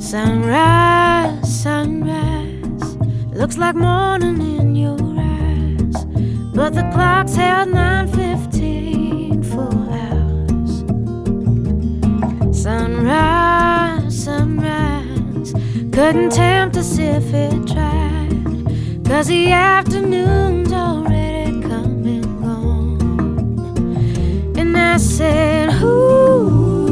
Sunrise, sunrise, looks like morning in your eyes, but the clock's held 9:15 for hours. Sunrise, sunrise, couldn't tempt us if it tried, 'cause the afternoon's already come and gone. And I said, ooh,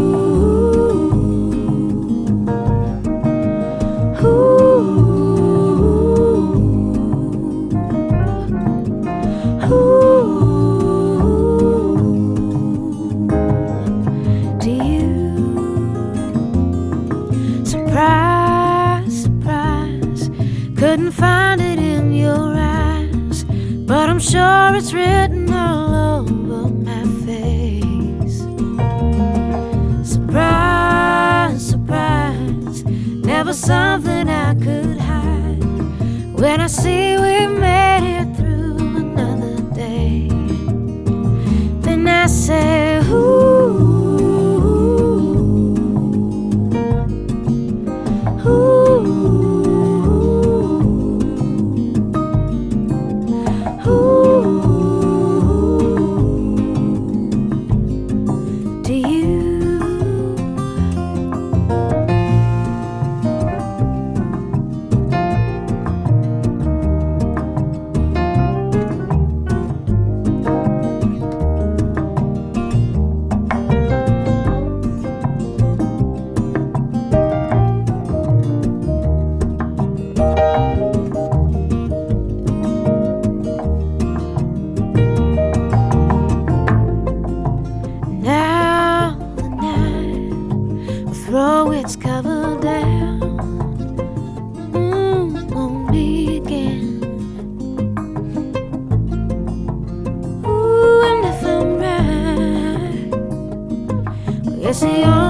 surprise, surprise, couldn't find it in your eyes, but I'm sure it's written all over my face. Surprise, surprise, never something I could hide. When I see we made it through another day, then I say, ooh, throw its cover down on me again. Ooh, and if I'm right, well, yes, the